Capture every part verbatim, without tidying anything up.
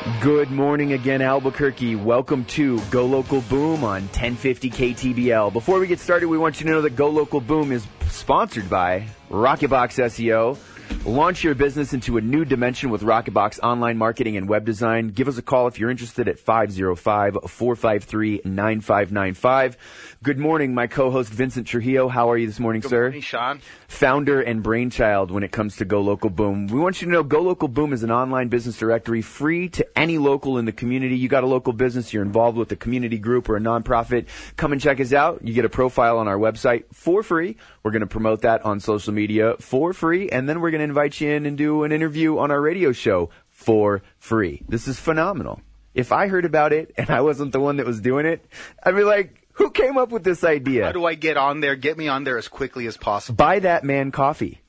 Good morning again, Albuquerque. Welcome to Go Local Boom on ten fifty K T B L. Before we get started, we want you to know that Go Local Boom is sponsored by Rocketbox S E O. Launch your business into a new dimension with Rocketbox online marketing and web design. Give us a call if you're interested at five oh five, four five three, nine five nine five. Good morning, my co-host Vincent Trujillo. How are you this morning, Good sir? Good morning, Sean. Founder and brainchild when it comes to Go Local Boom. We want you to know Go Local Boom is an online business directory free to any local in the community. You got a local business, you're involved with a community group or a nonprofit, come and check us out. You get a profile on our website for free. We're going to promote that on social media for free, and then we're going to invite you in and do an interview on our radio show for free. This is phenomenal. If I heard about it and I wasn't the one that was doing it, I'd be like, who came up with this idea? How do I get on there? Get me on there as quickly as possible. Buy that man coffee.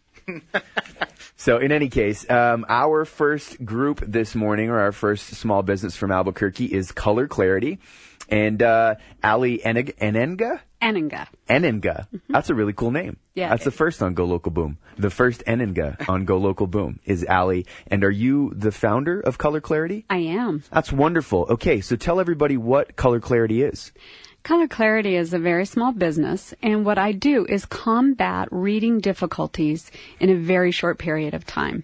So in any case, um, our first group this morning, or our first small business from Albuquerque, is Color Clarity. And uh, Ali Enig- Enenga? Enenga. Enenga. Mm-hmm. That's a really cool name. Yeah. That's the first on Go Local Boom. The first Enenga on Go Local Boom is Ali. And are you the founder of Color Clarity? I am. That's wonderful. Okay, so tell everybody what Color Clarity is. Color Clarity is a very small business, and what I do is combat reading difficulties in a very short period of time.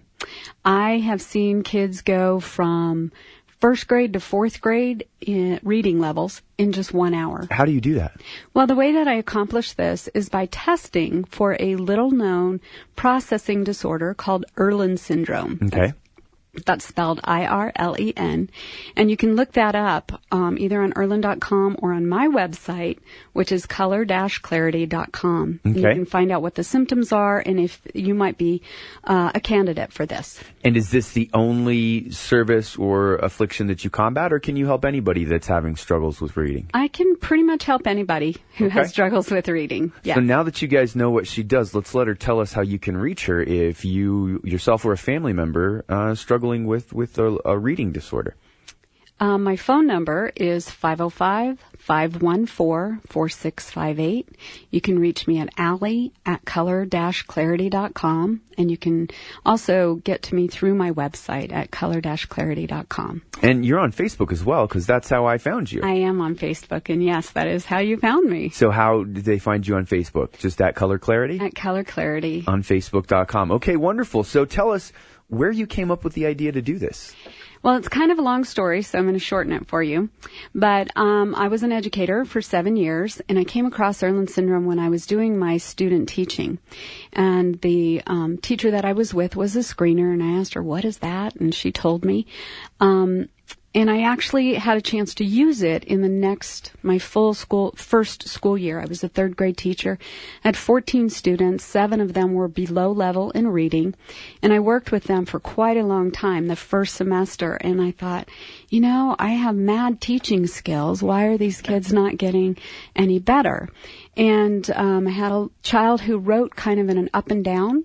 I have seen kids go from first grade to fourth grade in reading levels in just one hour. How do you do that? Well, the way that I accomplish this is by testing for a little-known processing disorder called Irlen syndrome. Okay. That's spelled I R L E N. And you can look that up um, either on Irlen dot com or on my website, which is color dash clarity dot com. Okay. You can find out what the symptoms are and if you might be uh, a candidate for this. And is this the only service or affliction that you combat, or can you help anybody that's having struggles with reading? I can pretty much help anybody who Okay. has struggles with reading. Yeah. So now that you guys know what she does, let's let her tell us how you can reach her if you yourself or a family member uh, struggling with, with a, a reading disorder. Um, my phone number is five oh five, five one four, four six five eight. You can reach me at Ali at color dash clarity dot com, and you can also get to me through my website at color dash clarity dot com. And you're on Facebook as well, because that's how I found you. I am on Facebook, and yes, that is how you found me. So how did they find you on Facebook? Just at Color Clarity? At Color Clarity. On Facebook dot com. Okay, wonderful. So tell us where you came up with the idea to do this. Well, it's kind of a long story, so I'm going to shorten it for you. But um, I was an educator for seven years, and I came across Irlen syndrome when I was doing my student teaching. And the um, teacher that I was with was a screener, and I asked her, what is that? And she told me. Um, and I actually had a chance to use it in the next, my full school, first school year. I was a third grade teacher. I had fourteen students. Seven of them were below level in reading. And I worked with them for quite a long time, the first semester. And I thought, you know, I have mad teaching skills. Why are these kids not getting any better? And um, I had a child who wrote kind of in an up and down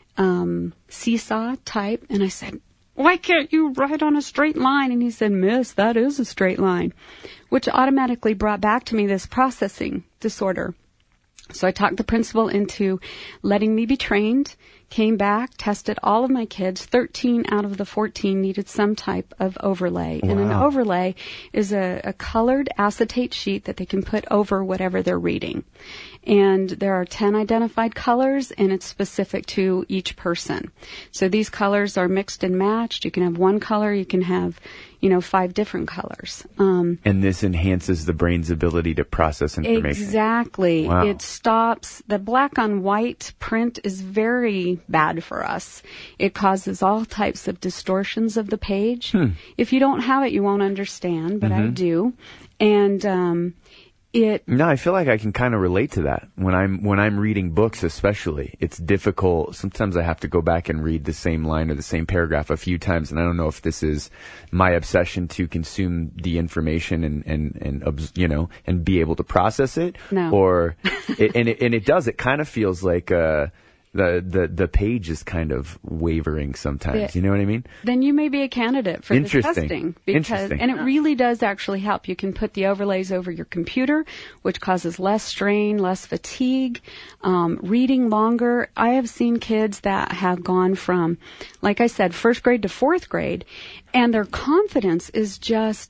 um, seesaw type. And I said, why can't you write on a straight line? And he said, Miss, that is a straight line, which automatically brought back to me this processing disorder. So I talked the principal into letting me be trained, came back, tested all of my kids. thirteen out of the fourteen needed some type of overlay. Wow. And an overlay is a, a colored acetate sheet that they can put over whatever they're reading. And there are ten identified colors, and it's specific to each person. So these colors are mixed and matched. You can have one color, you can have, you know, five different colors. Um, and this enhances the brain's ability to process information. Exactly. Wow. It stops, the black on white print is very bad for us. It causes all types of distortions of the page. Hmm. If you don't have it, you won't understand, but Mm-hmm. I do. And um, it... No, I feel like I can kind of relate to that. When I'm when I'm reading books especially, it's difficult. Sometimes I have to go back and read the same line or the same paragraph a few times, and I don't know if this is my obsession to consume the information and, and, and you know, and be able to process it. No. Or, it, and, it, and it does. It kind of feels like... Uh, the, the, the page is kind of wavering sometimes. Yeah. You know what I mean? Then you may be a candidate for the Interesting. testing. Because, Interesting. And it really does actually help. You can put the overlays over your computer, which causes less strain, less fatigue, um, reading longer. I have seen kids that have gone from, like I said, first grade to fourth grade, and their confidence is just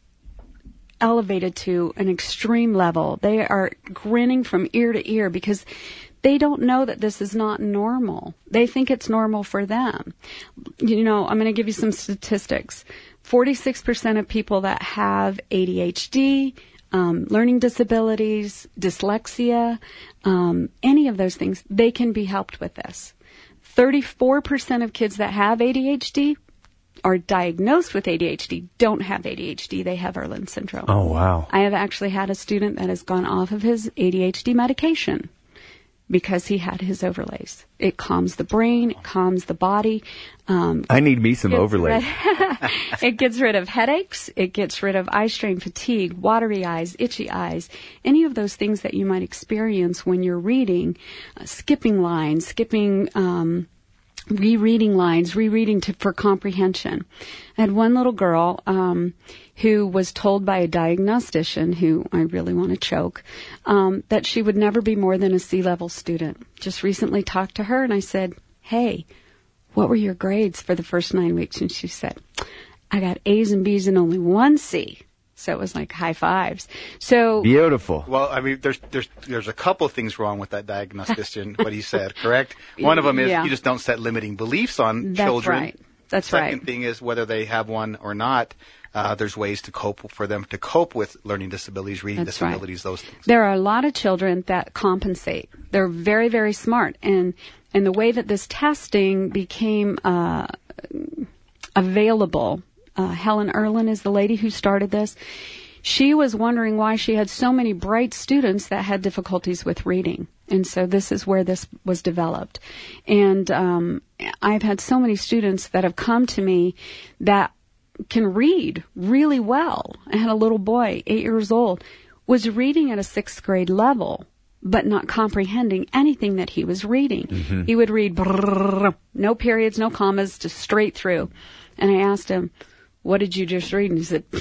elevated to an extreme level. They are grinning from ear to ear because they don't know that this is not normal. They think it's normal for them. You know, I'm going to give you some statistics. forty-six percent of people that have A D H D, um, learning disabilities, dyslexia, um, any of those things, they can be helped with this. thirty-four percent of kids that have A D H D are diagnosed with A D H D, don't have A D H D, they have Irlen syndrome. Oh, wow. I have actually had a student that has gone off of his A D H D medication because he had his overlays. It calms the brain, it calms the body. Um, I need me some overlays. it gets rid of headaches, it gets rid of eye strain, fatigue, watery eyes, itchy eyes, any of those things that you might experience when you're reading, uh, skipping lines, skipping um rereading lines, rereading to, for comprehension. I had one little girl um, who was told by a diagnostician, who I really want to choke, um, that she would never be more than a C-level student. Just recently talked to her, and I said, hey, what were your grades for the first nine weeks? And she said, I got A's and B's and only one C. So it was like high fives. So Beautiful. Well, I mean, there's there's there's a couple of things wrong with that diagnostician, what he said, correct? One of them is Yeah. you just don't set limiting beliefs on That's children. right. That's Second right. thing is whether they have one or not, uh, there's ways to cope for them to cope with learning disabilities, reading That's right. disabilities, those things. There are a lot of children that compensate. They're very, very smart. And, and the way that this testing became uh, available, uh, Helen Irlen is the lady who started this. She was wondering why she had so many bright students that had difficulties with reading. And so this is where this was developed. And um, I've had so many students that have come to me that can read really well. I had a little boy, eight years old, was reading at a sixth grade level, but not comprehending anything that he was reading. Mm-hmm. He would read brrr, no periods, no commas, just straight through. And I asked him, what did you just read? And he said,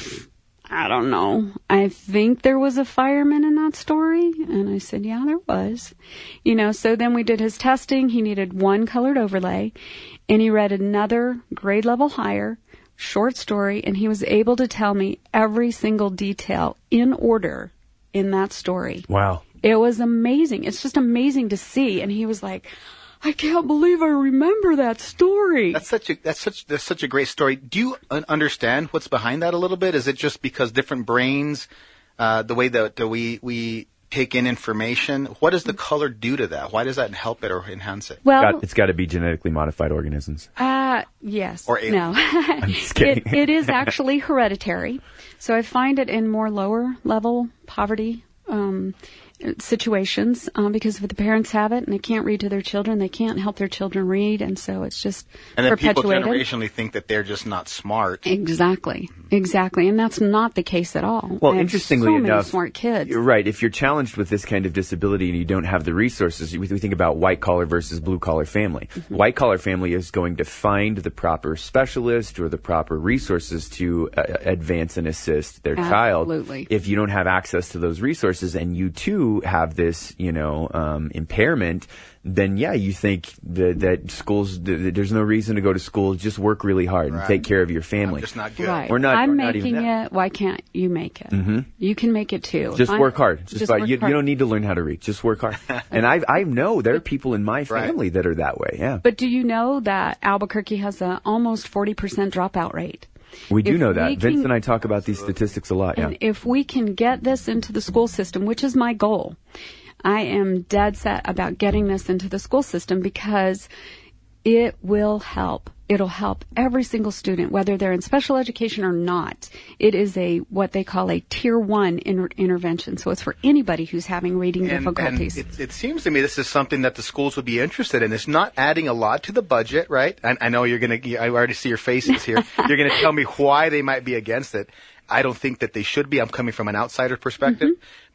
I don't know. I think there was a fireman in that story. And I said, yeah, there was. You know, so then we did his testing. He needed one colored overlay, and he read another grade level higher short story, and he was able to tell me every single detail in order in that story. Wow. It was amazing. It's just amazing to see. And he was like, I can't believe I remember that story. That's such a that's such that's such a great story. Do you un- understand what's behind that a little bit? Is it just because different brains, uh, the way that, that we we take in information? What does the color do to that? Why does that help it or enhance it? Well, Got, it's got to be genetically modified organisms. Uh, yes. Or alien. No. I'm just kidding. it, it is actually hereditary. So I find it in more lower level poverty um, situations um, because if the parents have it and they can't read to their children, they can't help their children read, and so it's just And then people perpetuated. generationally think that they're just not smart. Exactly. Exactly. And that's not the case at all. Well, I have interestingly so many enough, smart kids. You're right. If you're challenged with this kind of disability and you don't have the resources, we think about white collar versus blue collar family. Mm-hmm. White collar family is going to find the proper specialist or the proper resources to uh, advance and assist their Absolutely. child. If you don't have access to those resources and you too have this, you know, um, impairment, then yeah, you think that, that schools, that there's no reason to go to school. Just work really hard Right. and take care of your family. I'm just not good. Right. We're not- I'm we're not making even that. it. Why can't you make it? Mm-hmm. You can make it too. Just I'm- work hard. Just, just by, work you, hard. you don't need to learn how to read. Just work hard. And I I know there are people in my family that are that way. Yeah, But do you know that Albuquerque has a almost forty percent dropout rate? we do if know we that. Vince can- and I talk about these statistics a lot. Yeah. And if we can get this into the school system, which is my goal, I am dead set about getting this into the school system because it will help. It'll help every single student, whether they're in special education or not. It is a what they call a tier one inter- intervention. So it's for anybody who's having reading And, and difficulties. it, it seems to me this is something that the schools would be interested in. It's not adding a lot to the budget, right? I, I know you're going to, I already see your faces here. You're going to tell me why they might be against it. I don't think that they should be. I'm coming from an outsider perspective. Mm-hmm. But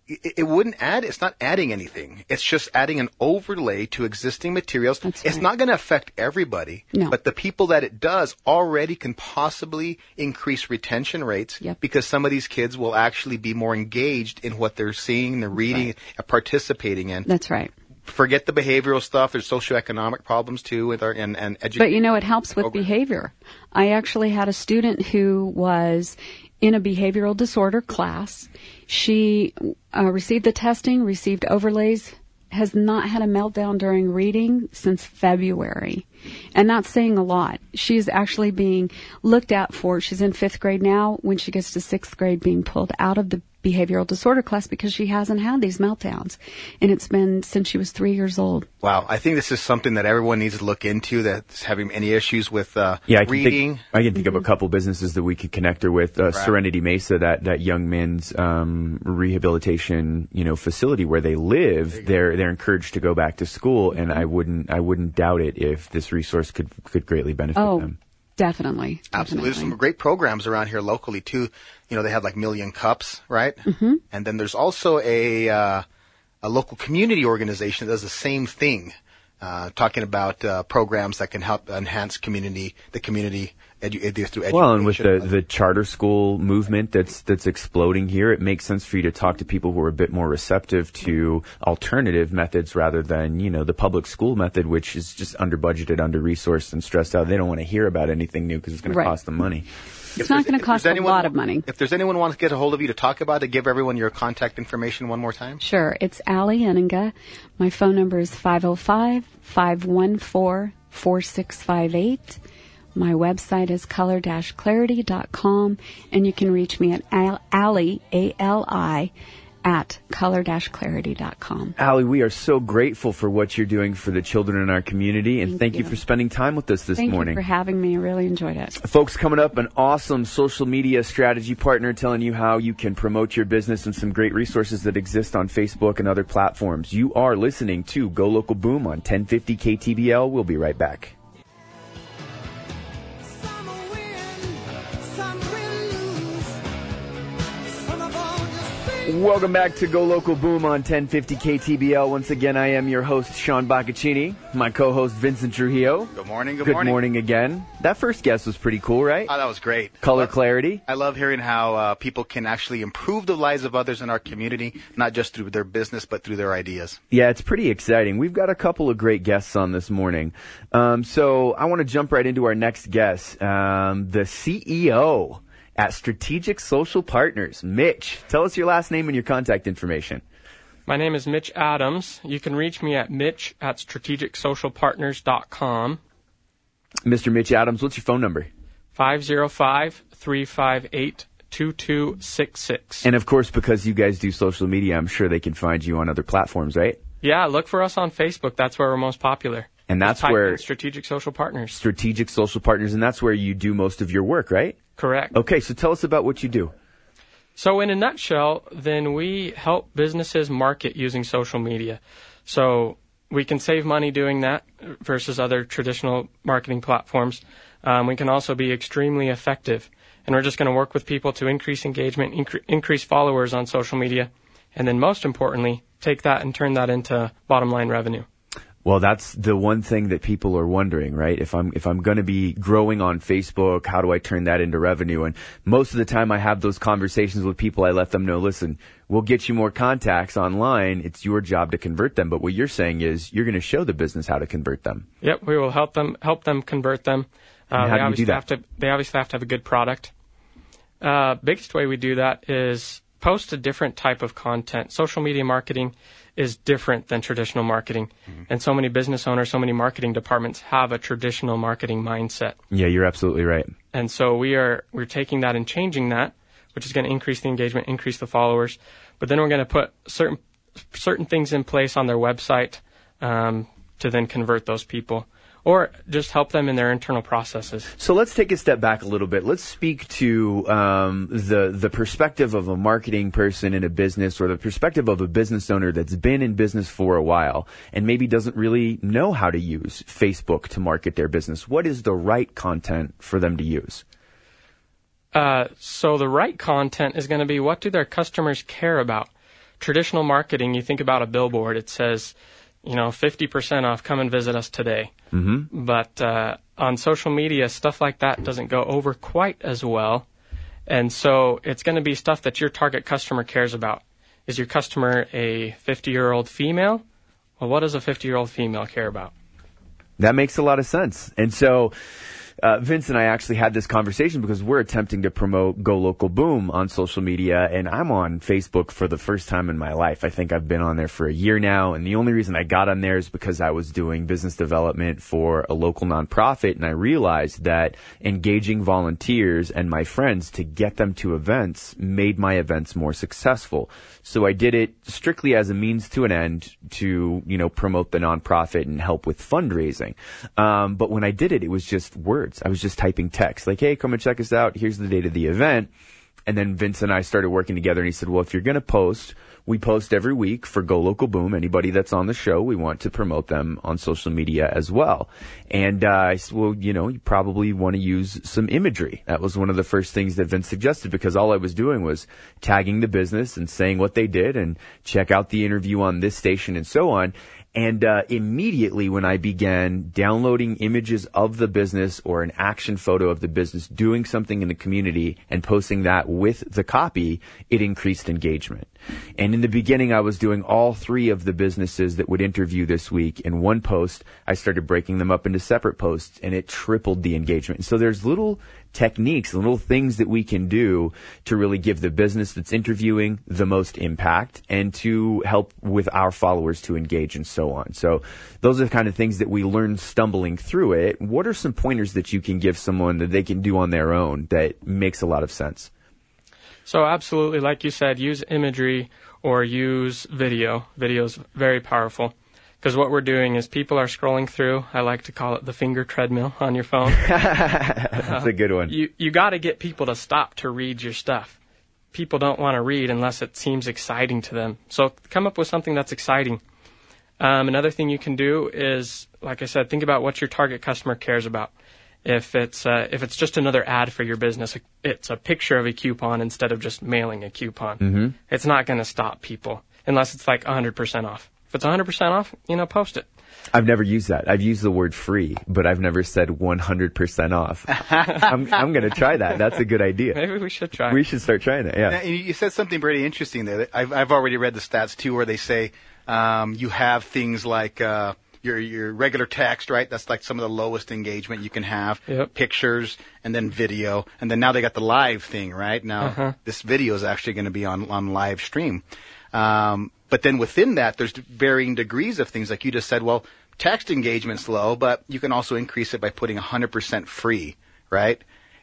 it, it wouldn't add, it's not adding anything. It's just adding an overlay to existing materials. That's It's right. not going to affect everybody, No. but the people that it does already can possibly increase retention rates Yep. because some of these kids will actually be more engaged in what they're seeing, they're reading, and participating in. That's right. Forget the behavioral stuff. There's socioeconomic problems too with our, and, and education. But you know, it helps with program. behavior. I actually had a student who was in a behavioral disorder class. She uh, received the testing, received overlays, has not had a meltdown during reading since February. And that's saying a lot. She's actually being looked at for, she's in fifth grade now, when she gets to sixth grade, being pulled out of the behavioral disorder class because she hasn't had these meltdowns. And it's been since she was three years old. Wow, I think this is something that everyone needs to look into that's having any issues with uh, Yeah, I can reading. think, I can think of a couple businesses that we could connect her with. Uh, Right. Serenity Mesa, that, that young men's um, rehabilitation, you know, facility where they live. They're they're encouraged to go back to school, and I wouldn't I wouldn't doubt it if this resource could could greatly benefit Oh, them. definitely. Absolutely. There's some definitely. great programs around here locally too. You know, they have like Million Cups, right? Mm-hmm. And then there's also a uh, a local community organization that does the same thing, uh, talking about uh, programs that can help enhance community, the community edu- edu- through education. Well, and with the, the charter school movement that's that's exploding here, it makes sense for you to talk to people who are a bit more receptive to alternative methods rather than, you know, the public school method, which is just under budgeted, under resourced, and stressed out. They don't want to hear about anything new because it's going Right. to cost them money. It's not going to cost a lot of money. If there's anyone who wants to get a hold of you to talk about it, give everyone your contact information one more time. Sure. It's Allie Enninga. My phone number is five oh five, five one four, four six five eight. My website is color dash clarity dot com, and you can reach me at Al- Allie, A L I, at color dash clarity dot com. Allie, we are so grateful for what you're doing for the children in our community, and thank, Thank you. you. for spending time with us this Thank morning. you for having me. I really enjoyed it. Folks, coming up, an awesome social media strategy partner telling you how you can promote your business and some great resources that exist on Facebook and other platforms. You are listening to Go Local Boom on ten fifty K T B L. We'll be right back. Some win, some will lose. Some of all just sing. Welcome back to Go Local Boom on ten fifty K T B L. Once again, I am your host, Sean Baccaccini. My co-host, Vincent Trujillo. Good morning. Good, Good morning. morning again. That first guest was pretty cool, right? Oh, that was great. Color Love- clarity. I love hearing how uh, people can actually improve the lives of others in our community, not just through their business, but through their ideas. Yeah, it's pretty exciting. We've got a couple of great guests on this morning. Um, so I want to jump right into our next guest, um, the C E O at Strategic Social Partners, Mitch. Tell us your last name and your contact information. My name is Mitch Adams. You can reach me at mitch at strategic social partners dot com, Mister Mitch Adams, what's your phone number? five oh five, three five eight, two two six six. And of course, because you guys do social media, I'm sure they can find you on other platforms, right? Yeah, look for us on Facebook. That's where we're most popular. And that's Just type where in Strategic Social Partners. Strategic Social Partners, and that's where you do most of your work, right? Correct. Okay, so tell us about what you do. So in a nutshell, then we help businesses market using social media. So we can save money doing that versus other traditional marketing platforms. Um, we can also be extremely effective. And we're just going to work with people to increase engagement, incre- increase followers on social media, and then most importantly, take that and turn that into bottom line revenue. Well, that's the one thing that people are wondering, right? If I'm if I'm going to be growing on Facebook, how do I turn that into revenue? And most of the time I have those conversations with people, I let them know, listen, we'll get you more contacts online. It's your job to convert them. But what you're saying is you're going to show the business how to convert them. Yep, we will help them help them convert them. Uh, And how they do you obviously do that? have to they obviously have to have a good product. Uh, biggest way we do that is post a different type of content. Social media marketing is different than traditional marketing. Mm-hmm. And so many business owners, so many marketing departments have a traditional marketing mindset. Yeah, you're absolutely right. And so we are we're taking that and changing that, which is going to increase the engagement, increase the followers. But then we're going to put certain certain things in place on their website um, to then convert those people, or just help them in their internal processes. So let's take a step back a little bit. Let's speak to um, the the perspective of a marketing person in a business, or the perspective of a business owner that's been in business for a while and maybe doesn't really know how to use Facebook to market their business. What is the right content for them to use? Uh, so the right content is going to be, what do their customers care about? traditional marketing, you think about a billboard, it says, you know, fifty percent off, come and visit us today. Mm-hmm. But uh, on social media, stuff like that doesn't go over quite as well. And so it's going to be stuff that your target customer cares about. Is your customer a fifty-year-old female? Well, what does a fifty-year-old female care about? That makes a lot of sense. And so uh, Vince and I actually had this conversation because we're attempting to promote Go Local Boom on social media, and I'm on Facebook for the first time in my life. I think I've been on there for a year now, and the only reason I got on there is because I was doing business development for a local nonprofit, and I realized that engaging volunteers and my friends to get them to events made my events more successful. So I did it strictly as a means to an end to, you know, promote the nonprofit and help with fundraising. Um, but when I did it, it was just words. I was just typing text like, hey, come and check us out. Here's the date of the event. And then Vince and I started working together, and he said, well, if you're going to post, we post every week for Go Local Boom. Anybody that's on the show, we want to promote them on social media as well. And uh, I said, well, you know, you probably want to use some imagery. That was one of the first things that Vince suggested, because all I was doing was tagging the business and saying what they did and check out the interview on this station and so on. And uh, immediately when I began downloading images of the business or an action photo of the business doing something in the community and posting that with the copy, it increased engagement. And in the beginning, I was doing all three of the businesses that would interview this week in one post. I started breaking them up into separate posts, and it tripled the engagement. So there's little techniques, little things that we can do to really give the business that's interviewing the most impact and to help with our followers to engage and so on. So those are the kind of things that we learn stumbling through it. What are some pointers that you can give someone that they can do on their own that makes a lot of sense? So absolutely, like you said, use imagery or use video. Video is very powerful. Because what we're doing is people are scrolling through. I like to call it the finger treadmill on your phone. That's uh, a good one. You you got to get people to stop to read your stuff. People don't want to read unless it seems exciting to them. So come up with something that's exciting. Um, another thing you can do is, like I said, think about what your target customer cares about. If it's uh, if it's just another ad for your business, it's a picture of a coupon instead of just mailing a coupon. Mm-hmm. It's not going to stop people unless it's like one hundred percent off. If it's one hundred percent off, you know, post it. I've never used that. I've used the word free, but I've never said one hundred percent off. I'm, I'm going to try that. That's a good idea. Maybe we should try. We should start trying it, yeah. Now, you said something pretty interesting there. I've, I've already read the stats, too, where they say um, you have things like uh, your your regular text, right? That's like some of the lowest engagement you can have. Yep. Pictures, and then video. And then now they got the live thing, right? Now, uh-huh. this video is actually going to be on, on live stream. Um, but then within that, there's varying degrees of things. Like you just said, well, text engagement's low, but you can also increase it by putting one hundred percent free, right?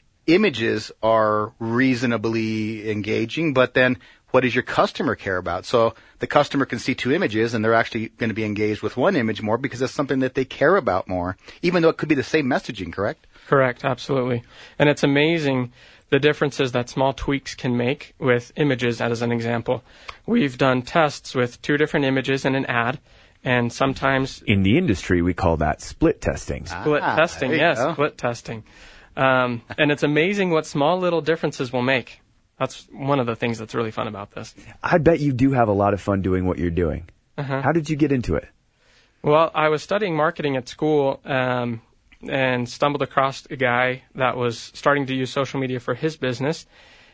Images are reasonably engaging, but then what does your customer care about? So the customer can see two images, and they're actually going to be engaged with one image more because it's something that they care about more, even though it could be the same messaging, correct? Correct, absolutely. And it's amazing the differences that small tweaks can make with images, as an example. We've done tests with two different images in an ad, and sometimes... In the industry, we call that split testing. Split ah, testing, yes, go. split testing. Um, and it's amazing what small little differences will make. That's one of the things that's really fun about this. I bet you do have a lot of fun doing what you're doing. Uh-huh. How did you get into it? Well, I was studying marketing at school, um, and stumbled across a guy that was starting to use social media for his business.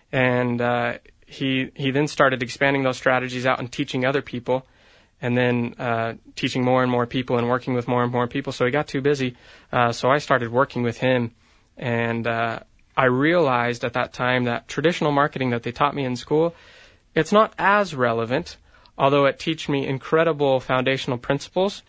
And uh, he he then started expanding those strategies out and teaching other people, and then uh, teaching more and more people and working with more and more people. So he got too busy. Uh, so I started working with him, and uh, I realized at that time that traditional marketing that they taught me in school, it's not as relevant, although it teach me incredible foundational principles.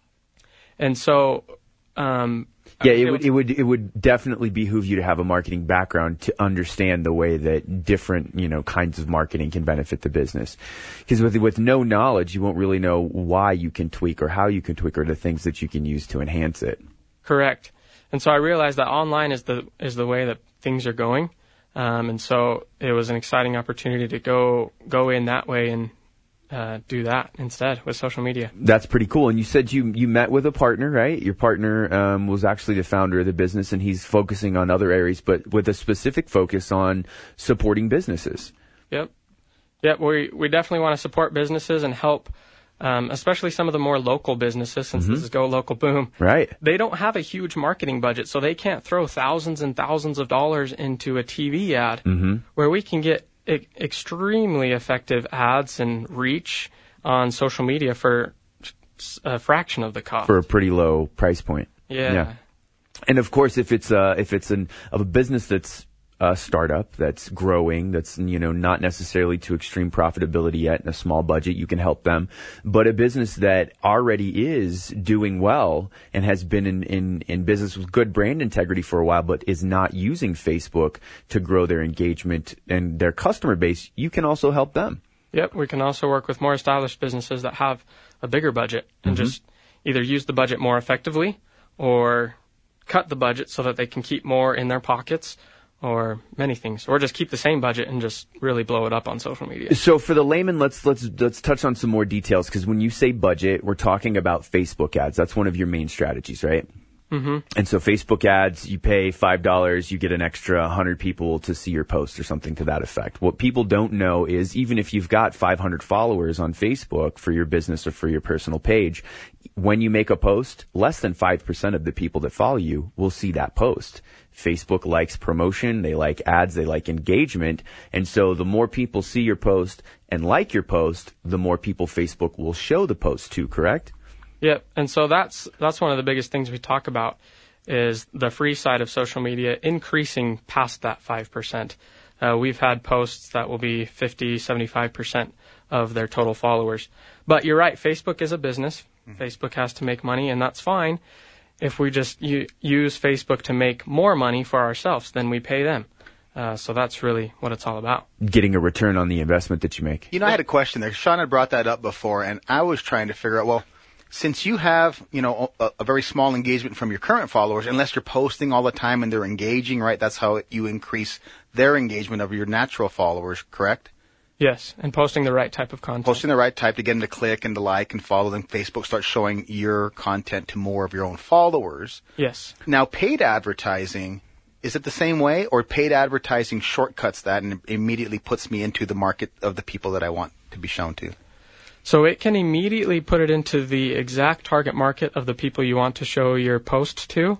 And so... Um, Yeah, it would, it would it would definitely behoove you to have a marketing background to understand the way that different, you know, kinds of marketing can benefit the business. Because with with no knowledge, you won't really know why you can tweak or how you can tweak or the things that you can use to enhance it. Correct. And so I realized that online is the is the way that things are going, um, and so it was an exciting opportunity to go go in that way and Uh, do that instead with social media. That's pretty cool. And you said you you met with a partner, right? Your partner um, was actually the founder of the business, and he's focusing on other areas, but with a specific focus on supporting businesses. Yep. Yeah, we we definitely want to support businesses and help, um, especially some of the more local businesses, since Mm-hmm. this is Go Local Boom. Right. They don't have a huge marketing budget, so they can't throw thousands and thousands of dollars into a T V ad, Mm-hmm. where we can get e- extremely effective ads and reach on social media for a fraction of the cost. For a pretty low price point. yeah. Yeah. And of course, if it's uh if it's an of a business that's a startup that's growing, that's you know not necessarily to extreme profitability yet, in a small budget, you can help them. But a business that already is doing well and has been in in in business with good brand integrity for a while, but is not using Facebook to grow their engagement and their customer base, you can also help them. Yep, we can also work with more established businesses that have a bigger budget and Mm-hmm. just either use the budget more effectively or cut the budget so that they can keep more in their pockets, or many things, or just keep the same budget and just really blow it up on social media. So for the layman, let's let's let's touch on some more details, because when you say budget, we're talking about Facebook ads. That's one of your main strategies, right? Mm-hmm. And so Facebook ads, you pay five dollars, you get an extra one hundred people to see your post or something to that effect. What people don't know is even if you've got five hundred followers on Facebook for your business or for your personal page, when you make a post, less than five percent of the people that follow you will see that post. Facebook likes promotion, they like ads, they like engagement. And so the more people see your post and like your post, the more people Facebook will show the post to, correct? Yep, and so that's that's one of the biggest things we talk about is the free side of social media increasing past that five percent. Uh, we've had posts that will be fifty, seventy-five percent of their total followers. But you're right, Facebook is a business. Mm-hmm. Facebook has to make money, and that's fine. If we just u- use Facebook to make more money for ourselves, then we pay them. Uh, so that's really what it's all about. Getting a return on the investment that you make. You know, I had a question there. Sean had brought that up before, and I was trying to figure out, well, since you have, you know, a, a very small engagement from your current followers, unless you're posting all the time and they're engaging, right? That's how you increase their engagement of your natural followers, correct? Yes, and posting the right type of content. Posting the right type to get them to click and to like and follow, then Facebook starts showing your content to more of your own followers. Yes. Now, paid advertising, is it the same way, or paid advertising shortcuts that and immediately puts me into the market of the people that I want to be shown to? So it can immediately put it into the exact target market of the people you want to show your post to.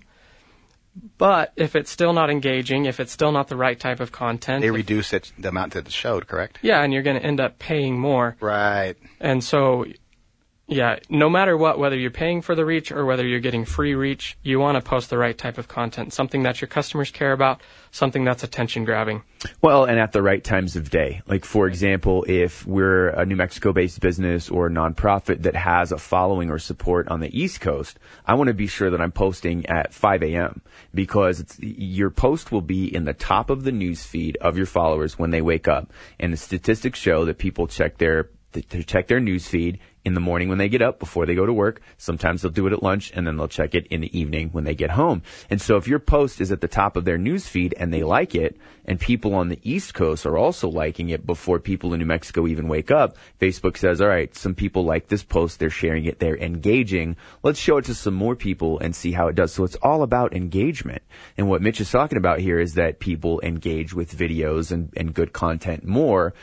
But if it's still not engaging, if it's still not the right type of content... They if, reduce it, the amount that it's showed, correct? Yeah, and you're going to end up paying more. Right. And so, yeah, no matter what, whether you're paying for the reach or whether you're getting free reach, you want to post the right type of content, something that your customers care about, something that's attention-grabbing. Well, and at the right times of day. Like, for example, if we're a New Mexico-based business or a nonprofit that has a following or support on the East Coast, I want to be sure that I'm posting at five a.m. because it's, your post will be in the top of the news feed of your followers when they wake up. And the statistics show that people check their to check their news feed in the morning when they get up before they go to work. Sometimes they'll do it at lunch, and then they'll check it in the evening when they get home. And so if your post is at the top of their news feed and they like it, and people on the East Coast are also liking it before people in New Mexico even wake up, Facebook says, all right, some people like this post, they're sharing it, they're engaging. Let's show it to some more people and see how it does. So it's all about engagement. And what Mitch is talking about here is that people engage with videos and, and good content more.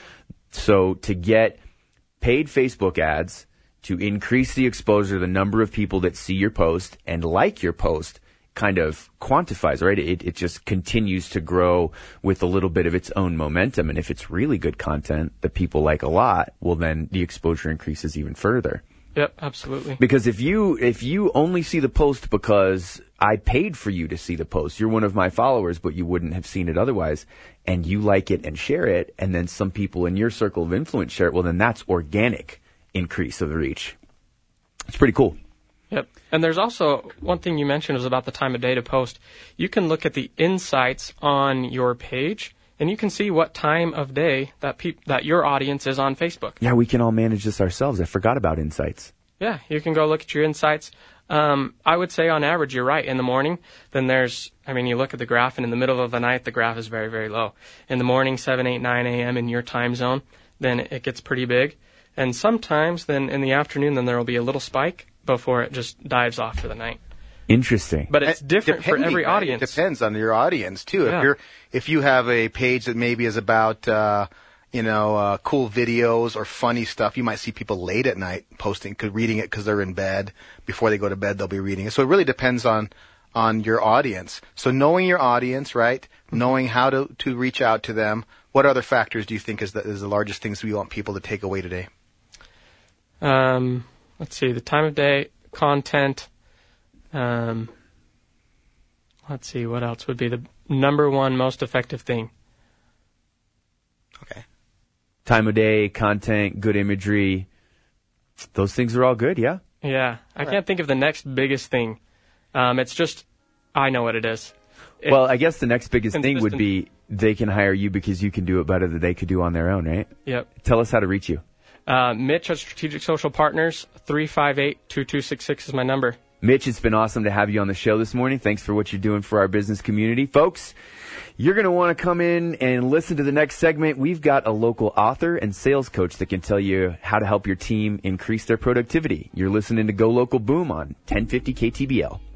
So to get paid Facebook ads to increase the exposure, the number of people that see your post and like your post kind of quantifies, right? It, it just continues to grow with a little bit of its own momentum. And if it's really good content that people like a lot, well, then the exposure increases even further. Yep, absolutely. Because if you if you only see the post because I paid for you to see the post, you're one of my followers, but you wouldn't have seen it otherwise, and you like it and share it, and then some people in your circle of influence share it, well, then that's organic increase of the reach. It's pretty cool. Yep. And there's also one thing you mentioned was about the time of day to post. You can look at the insights on your page, and you can see what time of day that peop- that your audience is on Facebook. Yeah, we can all manage this ourselves. I forgot about insights. Yeah, you can go look at your insights. Um, I would say on average, you're right. In the morning, then there's, I mean, you look at the graph, and in the middle of the night, the graph is very, very low. In the morning, seven, eight, nine a.m. in your time zone, then it gets pretty big. And sometimes then in the afternoon, then there will be a little spike before it just dives off for the night. Interesting. But it's different for every right? audience. It depends on your audience too. Yeah. If you're if you have a page that maybe is about uh, you know, uh, cool videos or funny stuff. You might see people late at night posting, cause reading it because they're in bed. Before they go to bed, they'll be reading it. So it really depends on, on your audience. So knowing your audience, right? Knowing how to, to reach out to them. What other factors do you think is the, is the largest things we want people to take away today? Um, let's see, the time of day, content. Um, let's see, what else would be the number one most effective thing? Okay. Time of day, content, good imagery. Those things are all good, yeah? Yeah. I can't think of the next biggest thing. Um, it's just, I know what it is. It, Well, I guess the next biggest thing would consistent. be they can hire you because you can do it better than they could do on their own, right? Yep. Tell us how to reach you. Uh, Mitch at Strategic Social Partners, three five eight, two two six six is my number. Mitch, it's been awesome to have you on the show this morning. Thanks for what you're doing for our business community. Folks, you're going to want to come in and listen to the next segment. We've got a local author and sales coach that can tell you how to help your team increase their productivity. You're listening to Go Local Boom on ten fifty K T B L.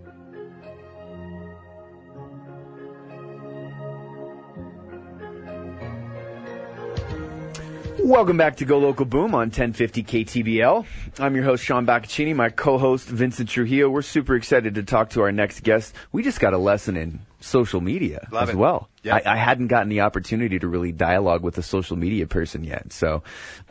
Welcome back to Go Local Boom on ten fifty K T B L. I'm your host, Sean Baccaccini, my co-host, Vincent Trujillo. We're super excited to talk to our next guest. We just got a lesson in social media Love as it. well. Yeah. I, I hadn't gotten the opportunity to really dialogue with a social media person yet. So,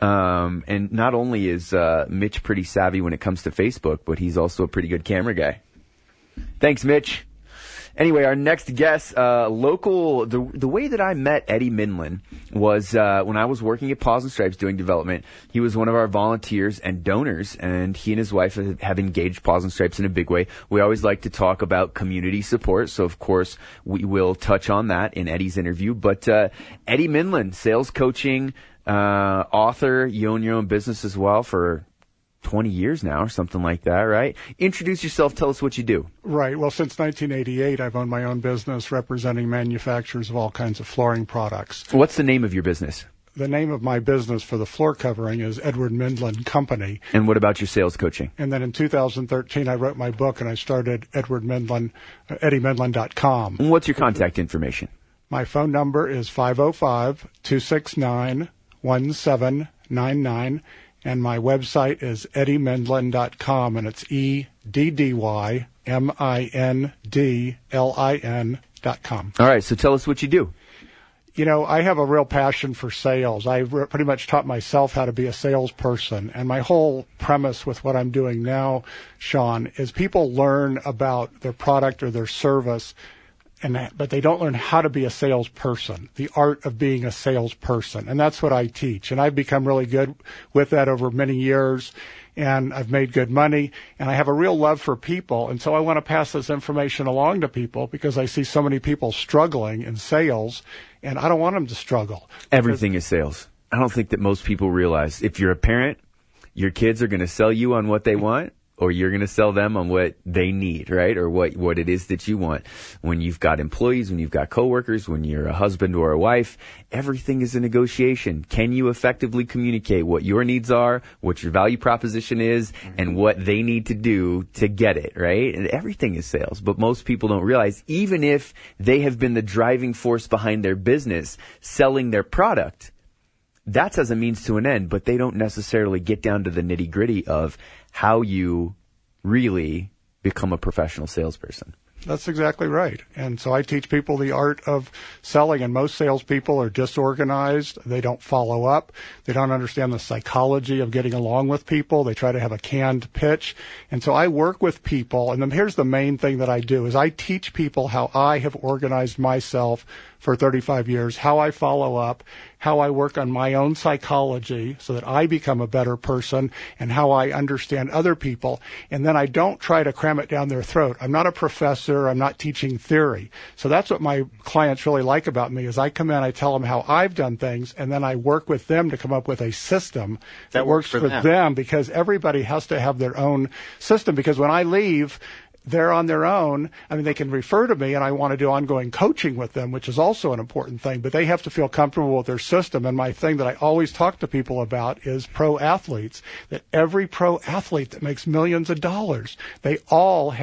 um, and not only is uh, Mitch pretty savvy when it comes to Facebook, but he's also a pretty good camera guy. Thanks, Mitch. Anyway, our next guest, uh, local, the the way that I met Eddie Minlin was, uh, when I was working at Paws and Stripes doing development. He was one of our volunteers and donors, and he and his wife have, have engaged Paws and Stripes in a big way. We always like to talk about community support, so of course we will touch on that in Eddie's interview. But, uh, Eddie Minlin, sales coaching, uh, author, you own your own business as well for twenty years now or something like that, right? Introduce yourself. Tell us what you do. Right. Well, since nineteen eighty-eight, I've owned my own business representing manufacturers of all kinds of flooring products. What's the name of your business? The name of my business for the floor covering is Edward Mindlin Company. And what about your sales coaching? And then in two thousand thirteen, I wrote my book and I started Edward Mindlin, uh, eddie mindlin dot com. And what's your contact information? My phone number is five oh five, two six nine, one seven nine nine. And my website is eddie mindlin dot com, and it's E D D Y M I N D L I N dot com. All right, so tell us what you do. You know, I have a real passion for sales. I re- pretty much taught myself how to be a salesperson. And my whole premise with what I'm doing now, Sean, is people learn about their product or their service, and that, but they don't learn how to be a salesperson, the art of being a salesperson. And that's what I teach. And I've become really good with that over many years. And I've made good money. And I have a real love for people. And so I want to pass this information along to people because I see so many people struggling in sales. And I don't want them to struggle. Everything is sales. I don't think that most people realize if you're a parent, your kids are going to sell you on what they want, or you're going to sell them on what they need, right? Or what, what it is that you want. When you've got employees, when you've got coworkers, when you're a husband or a wife, everything is a negotiation. Can you effectively communicate what your needs are, what your value proposition is, and what they need to do to get it, right? And everything is sales. But most people don't realize, even if they have been the driving force behind their business, selling their product, that's as a means to an end, but they don't necessarily get down to the nitty gritty of how you really become a professional salesperson. That's exactly right. And so I teach people the art of selling, and most salespeople are disorganized. They don't follow up. They don't understand the psychology of getting along with people. They try to have a canned pitch. And so I work with people, and then here's the main thing that I do is I teach people how I have organized myself for thirty-five years, how I follow up, how I work on my own psychology so that I become a better person, and how I understand other people. And then I don't try to cram it down their throat. I'm not a professor. I'm not teaching theory. So that's what my clients really like about me is I come in, I tell them how I've done things, and then I work with them to come up with a system that, That works works for for them. them, because everybody has to have their own system. Because when I leave, they're on their own. I mean, they can refer to me, and I want to do ongoing coaching with them, which is also an important thing, but they have to feel comfortable with their system. And my thing that I always talk to people about is pro athletes, that every pro athlete that makes millions of dollars, they all have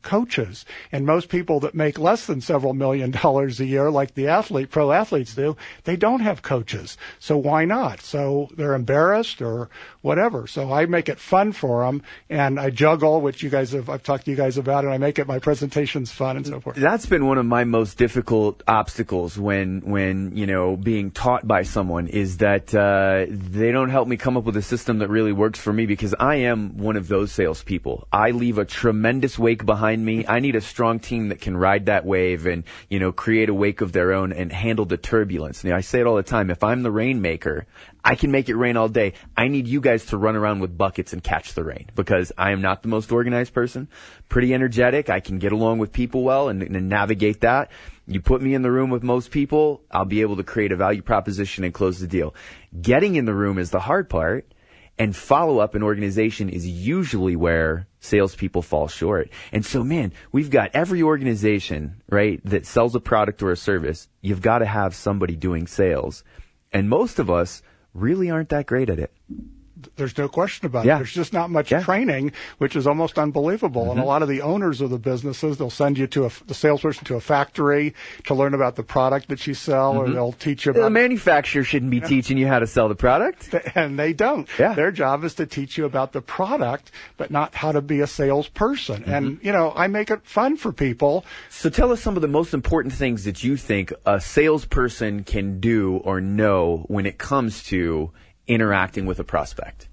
coaches. And most people that make less than several million dollars a year, like the athlete, pro athletes do, they don't have coaches. So why not? So they're embarrassed or whatever. So I make it fun for them, and I juggle, which you guys have, I've talked to you guys about, and I make it my presentations fun and so forth. That's been one of my most difficult obstacles when, when, you know, being taught by someone is that, uh, they don't help me come up with a system that really works for me, because I am one of those salespeople. I leave a tremendous wake behind me. I need a strong team that can ride that wave and, you know, create a wake of their own and handle the turbulence. You know, I say it all the time. If I'm the rainmaker, I can make it rain all day. I need you guys to run around with buckets and catch the rain, because I am not the most organized person. Pretty energetic. I can get along with people well and, and navigate that. You put me in the room with most people, I'll be able to create a value proposition and close the deal. Getting in the room is the hard part, and follow-up in organization is usually where salespeople fall short. And so, man, we've got every organization, right, that sells a product or a service. You've got to have somebody doing sales. And most of us really aren't that great at it. There's no question about Yeah. it. There's just not much Yeah. training, which is almost unbelievable. Mm-hmm. And a lot of the owners of the businesses, they'll send you to a, the salesperson to a factory to learn about the product that you sell, Mm-hmm. or they'll teach you The about manufacturer shouldn't be teaching you how to sell the product. and they don't. Yeah. Their job is to teach you about the product, but not how to be a salesperson. Mm-hmm. And, you know, I make it fun for people. So tell us some of the most important things that you think a salesperson can do or know when it comes to interacting with a prospect.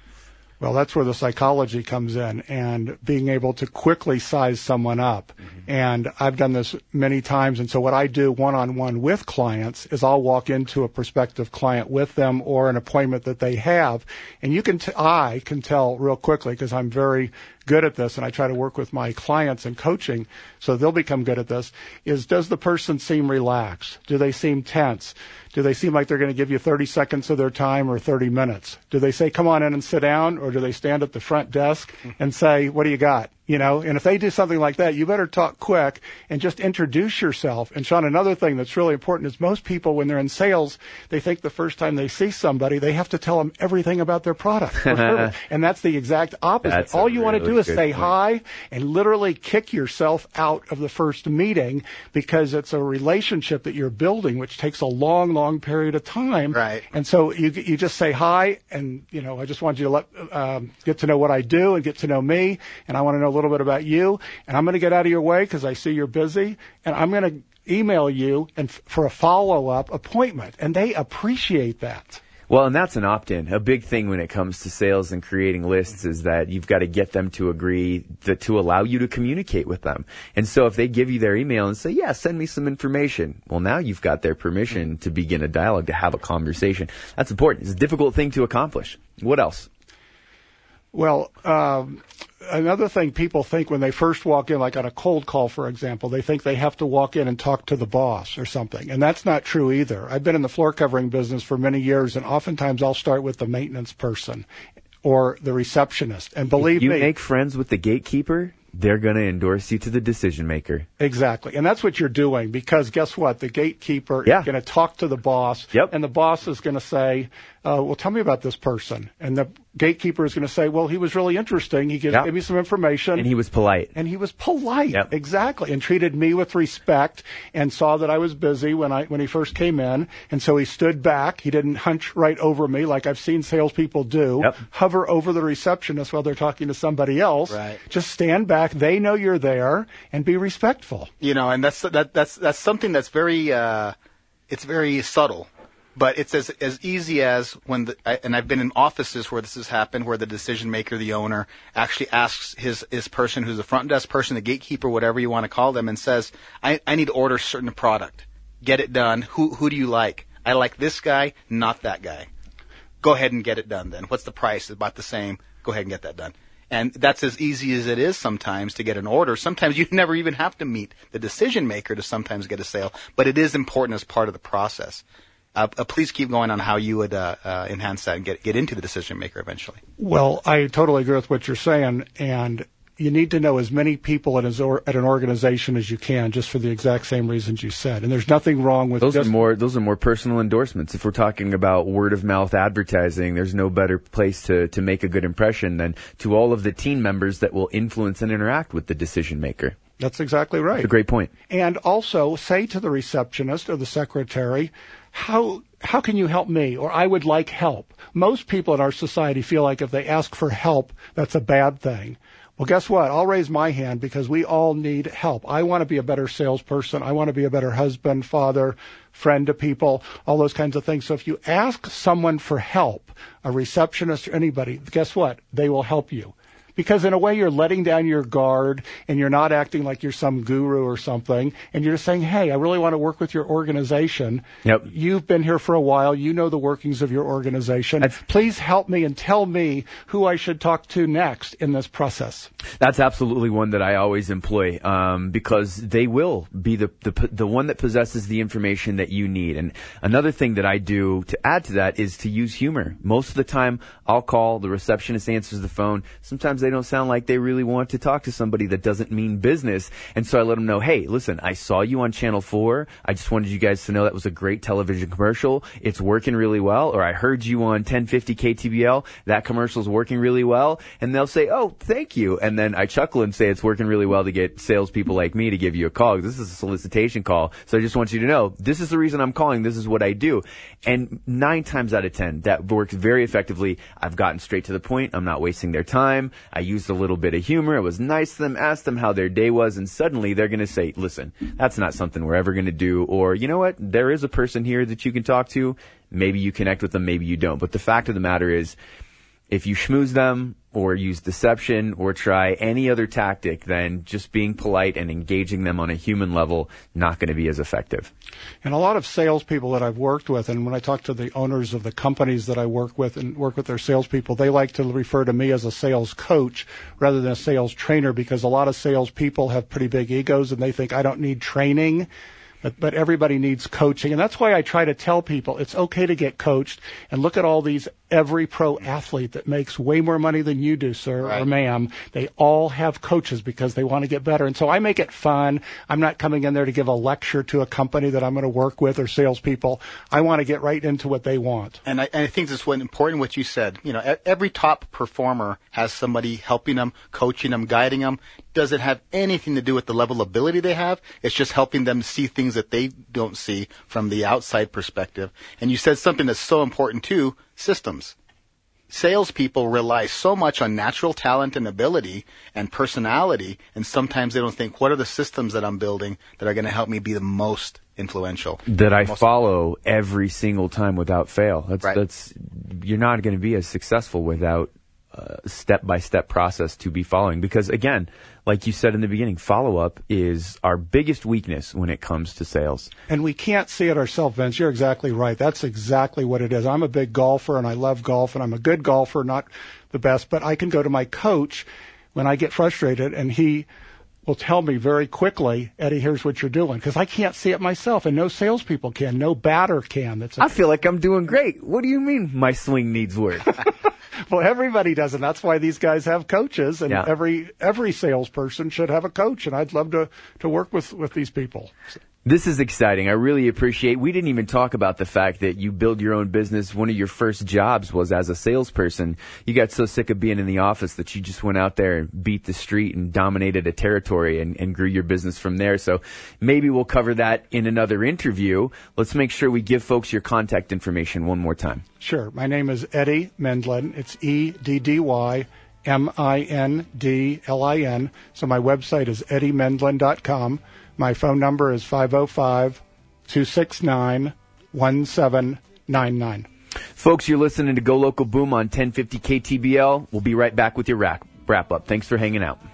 Well, that's where the psychology comes in, and being able to quickly size someone up. Mm-hmm. And I've done this many times. And so what I do one-on-one with clients is I'll walk into a prospective client with them, or an appointment that they have. And you can, t- I can tell real quickly, because I'm very good at this, and I try to work with my clients in coaching so they'll become good at this, is does the person seem relaxed? Do they seem tense? Do they seem like they're going to give you thirty seconds of their time or thirty minutes? Do they say, come on in and sit down, or do they stand at the front desk and say, what do you got? You know, and if they do something like that, you better talk quick and just introduce yourself. And Sean, another thing that's really important is most people, when they're in sales, they think the first time they see somebody, they have to tell them everything about their product or service. And that's the exact opposite. That's All a you want to really do is good say point. hi and literally kick yourself out of the first meeting, because it's a relationship that you're building, which takes a long, long period of time. Right. And so you you just say hi, and, you know, I just want you to let um, get to know what I do and get to know me, and I want to know a little bit about you, and I'm going to get out of your way because I see you're busy, and I'm going to email you and f- for a follow-up appointment, and they appreciate that. Well, and that's an opt-in. A big thing when it comes to sales and creating lists is that you've got to get them to agree that, to allow you to communicate with them. And so if they give you their email and say, yeah, send me some information, well, now you've got their permission to begin a dialogue, to have a conversation. That's important. It's a difficult thing to accomplish. What else? Well, um, another thing people think when they first walk in, like on a cold call, for example, they think they have to walk in and talk to the boss or something. And that's not true either. I've been in the floor covering business for many years, and oftentimes I'll start with the maintenance person or the receptionist. And believe If you me, make friends with the gatekeeper, they're going to endorse you to the decision maker. exactly. And that's what you're doing, because guess what? The gatekeeper Yeah. is going to talk to the boss, Yep. and the boss is going to say, uh, well, tell me about this person. And the gatekeeper is going to say, well, he was really interesting. He gave, Yep. gave me some information. And he was polite. And he was polite, Yep. exactly, and treated me with respect, and saw that I was busy when I when he first came in, and so he stood back. He didn't hunch right over me like I've seen salespeople do, Yep. hover over the receptionist while they're talking to somebody else. Right. Just stand back. They know you're there, and be respectful. You know, and that's that that's that's something that's very uh, it's very subtle, but it's as as easy as when the I, and I've been in offices where this has happened, where the decision maker, the owner, actually asks his his person who's the front desk person, the gatekeeper, whatever you want to call them, and says, I, I need to order a certain product, get it done. Who who do you like? I like this guy, not that guy. Go ahead and get it done. Then what's the price? It's about the same. Go ahead and get that done. And that's as easy as it is sometimes to get an order. Sometimes you never even have to meet the decision maker to sometimes get a sale, but it is important as part of the process. Uh, uh, please keep going on how you would uh, uh, enhance that and get get into the decision maker eventually. Well, I totally agree with what you're saying, and you need to know as many people at, as or, at an organization as you can, just for the exact same reasons you said. And there's nothing wrong with those just, are more those are more personal endorsements. If we're talking about word of mouth advertising, there's no better place to to make a good impression than to all of the team members that will influence and interact with the decision maker. That's exactly right. That's a great point. And also say to the receptionist or the secretary, how how can you help me? Or I would like help. Most people in our society feel like if they ask for help, that's a bad thing. Well, guess what? I'll raise my hand because we all need help. I want to be a better salesperson. I want to be a better husband, father, friend to people, all those kinds of things. So if you ask someone for help, a receptionist or anybody, guess what? They will help you. Because in a way, you're letting down your guard and you're not acting like you're some guru or something. And you're just saying, hey, I really want to work with your organization. Yep. You've been here for a while. You know the workings of your organization. That's, Please help me and tell me who I should talk to next in this process. That's absolutely one that I always employ um, because they will be the, the the one that possesses the information that you need. And another thing that I do to add to that is to use humor. Most of the time, I'll call, the receptionist answers the phone. Sometimes they don't sound like they really want to talk to somebody that doesn't mean business. And so I let them know, hey, listen, I saw you on Channel four. I just wanted you guys to know that was a great television commercial. It's working really well. Or I heard you on ten fifty K T B L. That commercial's working really well. And they'll say, oh, thank you. And then I chuckle and say it's working really well to get salespeople like me to give you a call. This is a solicitation call. So I just want you to know, this is the reason I'm calling. This is what I do. And nine times out of ten, that works very effectively. I've gotten straight to the point. I'm not wasting their time. I used a little bit of humor. It was nice to them, asked them how their day was, and suddenly they're going to say, listen, that's not something we're ever going to do. Or, you know what, there is a person here that you can talk to. Maybe you connect with them, maybe you don't. But the fact of the matter is, if you schmooze them or use deception or try any other tactic, then just being polite and engaging them on a human level, not going to be as effective. And a lot of salespeople that I've worked with, and when I talk to the owners of the companies that I work with and work with their salespeople, they like to refer to me as a sales coach rather than a sales trainer because a lot of salespeople have pretty big egos and they think I don't need training. But, but everybody needs coaching. And that's why I try to tell people it's okay to get coached. And look at all these, every pro athlete that makes way more money than you do, sir right. or ma'am. They all have coaches because they want to get better. And so I make it fun. I'm not coming in there to give a lecture to a company that I'm going to work with or salespeople. I want to get right into what they want. And I, and I think this is what important what you said. You know, every top performer has somebody helping them, coaching them, guiding them. Doesn't have anything to do with the level of ability they have. It's just helping them see things that they don't see from the outside perspective. And you said something that's so important too, systems. Salespeople rely so much on natural talent and ability and personality, and sometimes they don't think, what are the systems that I'm building that are going to help me be the most influential? That I most follow every single time without fail. That's, right. that's, you're not going to be as successful without a step-by-step process to be following. Because again, like you said in the beginning, follow-up is our biggest weakness when it comes to sales. And we can't see it ourselves, Vince. You're exactly right. That's exactly what it is. I'm a big golfer, and I love golf, and I'm a good golfer, not the best, but I can go to my coach when I get frustrated, and he will tell me very quickly, Eddie, here's what you're doing, because I can't see it myself, and no salespeople can. No batter can. That's a- I feel like I'm doing great. What do you mean my swing needs work? Well, everybody does, and that's why these guys have coaches, and Yeah. every every salesperson should have a coach, and I'd love to, to work with, with these people. This is exciting. I really appreciate. We didn't even talk about the fact that you build your own business. One of your first jobs was as a salesperson. You got so sick of being in the office that you just went out there and beat the street and dominated a territory and, and grew your business from there. So maybe we'll cover that in another interview. Let's make sure we give folks your contact information one more time. Sure. My name is Eddie Mendlin. It's E D D Y M I N D L I N. So my website is eddie mendlin dot com. My phone number is five oh five, two six nine, one seven nine nine. Folks, you're listening to Go Local Boom on ten fifty K T B L. We'll be right back with your wrap, wrap up. Thanks for hanging out.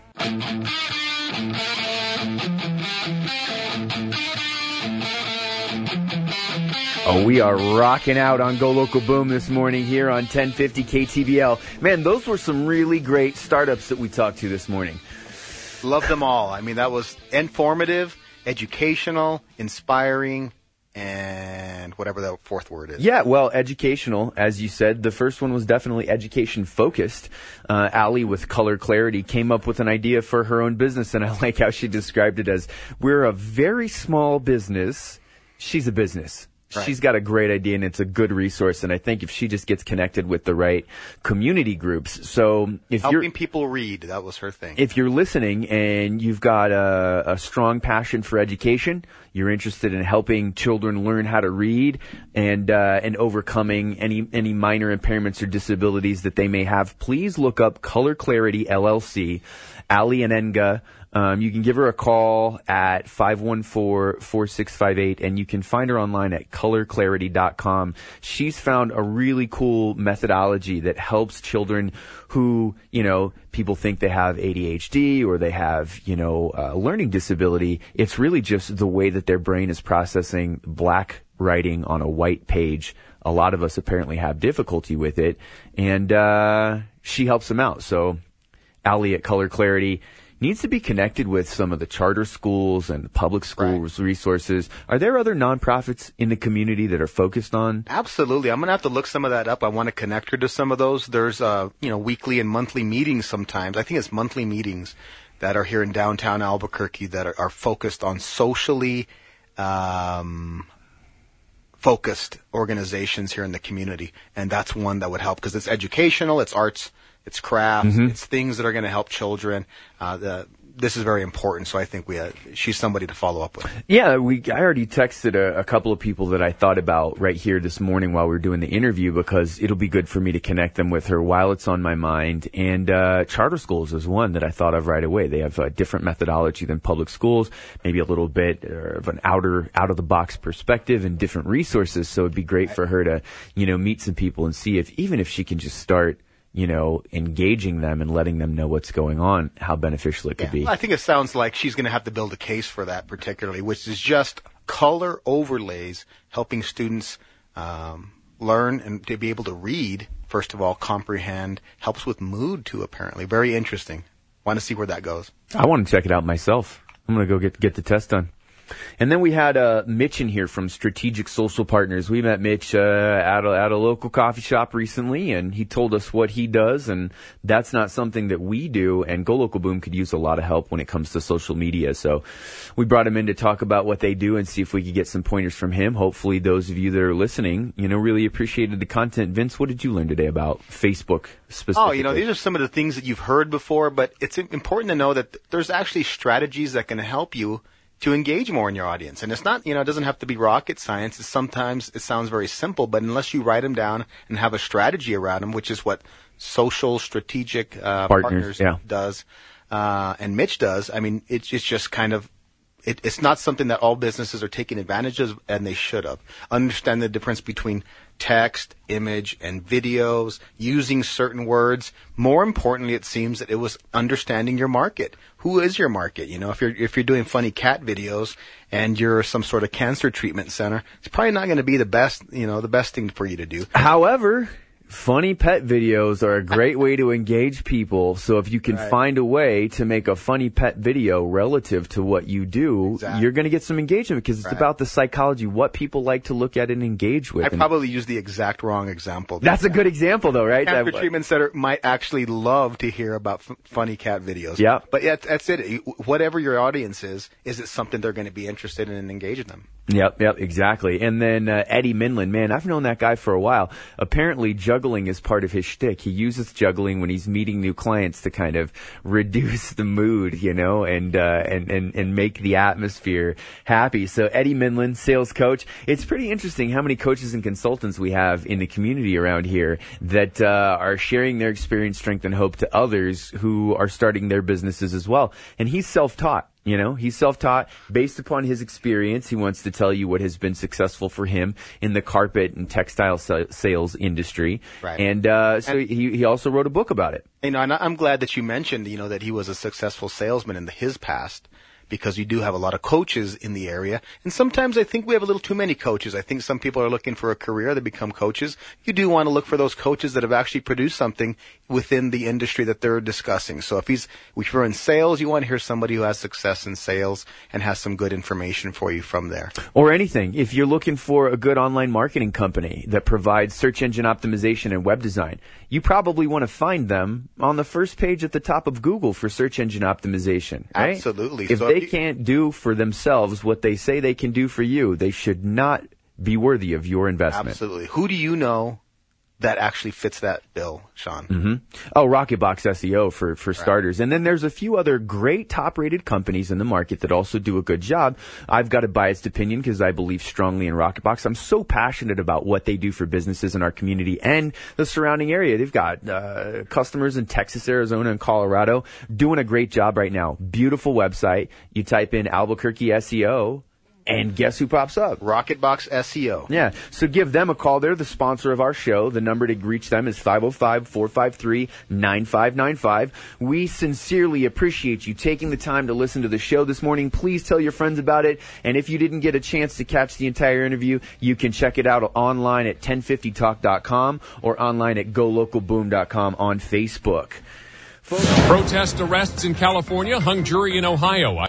Oh, we are rocking out on Go Local Boom this morning here on ten fifty K T B L. Man, those were some really great startups that we talked to this morning. Love them all. I mean, that was informative, educational, inspiring, and whatever the fourth word is. Yeah, well, educational, as you said. The first one was definitely education focused. Uh, Allie, with Color Clarity, came up with an idea for her own business, and I like how she described it as, we're a very small business. She's a business. Right. She's got a great idea, and it's a good resource. And I think if she just gets connected with the right community groups, so if helping you're people read, that was her thing. If you're listening and you've got a, a strong passion for education, you're interested in helping children learn how to read and uh, and overcoming any any minor impairments or disabilities that they may have, please look up Color Clarity L L C, Ali Anenga. Um, you can give her a call at five one four, four six five eight, and you can find her online at color clarity dot com. She's found a really cool methodology that helps children who, you know, people think they have A D H D or they have, you know, a learning disability. It's really just the way that their brain is processing black writing on a white page. A lot of us apparently have difficulty with it, and uh, she helps them out. So, Ali at Color Clarity needs to be connected with some of the charter schools and public schools right. resources. Are there other nonprofits in the community that are focused on? Absolutely. I'm going to have to look some of that up. I want to connect her to some of those. There's, uh, you know, weekly and monthly meetings sometimes. I think it's monthly meetings that are here in downtown Albuquerque that are, are focused on socially um, focused organizations here in the community. And that's one that would help because it's educational, it's arts, it's crafts, mm-hmm. it's things that are going to help children. Uh, the, this is very important, so I think we uh, she's somebody to follow up with. Yeah, we. I already texted a, a couple of people that I thought about right here this morning while we were doing the interview because it'll be good for me to connect them with her while it's on my mind. And uh, charter schools is one that I thought of right away. They have a different methodology than public schools, maybe a little bit of an outer, out of the box perspective and different resources. So it'd be great for her to, you know, meet some people and see if even if she can just start, you know, engaging them and letting them know what's going on, how beneficial it could yeah. be. Well, I think it sounds like she's going to have to build a case for that particularly, which is just color overlays, helping students um, learn and to be able to read, first of all, comprehend, helps with mood too, apparently. Very interesting. Want to see where that goes. I want to check it out myself. I'm going to go get get the test done. And then we had uh, Mitch in here from Strategic Social Partners. We met Mitch uh, at, a, at a local coffee shop recently, and he told us what he does, and that's not something that we do, and Go Local Boom could use a lot of help when it comes to social media. So we brought him in to talk about what they do and see if we could get some pointers from him. Hopefully those of you that are listening, you know, really appreciated the content. Vince, what did you learn today about Facebook specifically? Oh, you know, these are some of the things that you've heard before, but it's important to know that there's actually strategies that can help you to engage more in your audience. And it's not, you know, it doesn't have to be rocket science. It's sometimes it sounds very simple, but unless you write them down and have a strategy around them, which is what Social Strategic uh, Partners, Partners yeah. does, uh, and Mitch does, I mean, it's, it's just kind of, it, it's not something that all businesses are taking advantage of, and they should have. Understand the difference between text, image, and videos, using certain words. More importantly, it seems that it was understanding your market. Who is your market? You know, if you're if you're doing funny cat videos and you're some sort of cancer treatment center, it's probably not going to be the best, you know, the best thing for you to do. However, funny pet videos are a great way to engage people. So if you can right. find a way to make a funny pet video relative to what you do, exactly. you're going to get some engagement because it's right. about the psychology, what people like to look at and engage with. I and probably used the exact wrong example. That's a good example, though, right? Cancer that, treatment center might actually love to hear about f- funny cat videos. Yeah. But yeah, that's it. You- Whatever your audience is, is it something they're going to be interested in and engage in them? Yep, yep, exactly. And then uh, Eddie Minlin, man, I've known that guy for a while. Apparently, juggling is part of his shtick. He uses juggling when he's meeting new clients to kind of reduce the mood, you know, and uh, and and and make the atmosphere happy. So Eddie Minlin, sales coach. It's pretty interesting how many coaches and consultants we have in the community around here that uh, are sharing their experience, strength, and hope to others who are starting their businesses as well. And he's self-taught. You know, he's self-taught based upon his experience. He wants to tell you what has been successful for him in the carpet and textile sa- sales industry. Right. And uh, so and, he he also wrote a book about it. You know, and I'm glad that you mentioned, you know, that he was a successful salesman in the, his past, because you do have a lot of coaches in the area. And sometimes I think we have a little too many coaches. I think some people are looking for a career, they become coaches. You do want to look for those coaches that have actually produced something within the industry that they're discussing. So if he's, if you're in sales, you want to hear somebody who has success in sales and has some good information for you from there. Or anything. If you're looking for a good online marketing company that provides search engine optimization and web design, you probably want to find them on the first page at the top of Google for search engine optimization, right? Absolutely. If So they if you- can't do for themselves what they say they can do for you, they should not be worthy of your investment. Absolutely. Who do you know that actually fits that bill, Sean? Mm-hmm. Oh, Rocketbox S E O for, for starters. And then there's a few other great top-rated companies in the market that also do a good job. I've got a biased opinion because I believe strongly in Rocketbox. I'm so passionate about what they do for businesses in our community and the surrounding area. They've got uh, customers in Texas, Arizona, and Colorado doing a great job right now. Beautiful website. You type in Albuquerque S E O, and guess who pops up? Rocketbox S E O. Yeah, so give them a call. They're the sponsor of our show. The number to reach them is five oh five, four five three, nine five nine five. We sincerely appreciate you taking the time to listen to the show this morning. Please tell your friends about it. And if you didn't get a chance to catch the entire interview, you can check it out online at ten fifty talk dot com or online at go local boom dot com on Facebook. Protest arrests in California, hung jury in Ohio.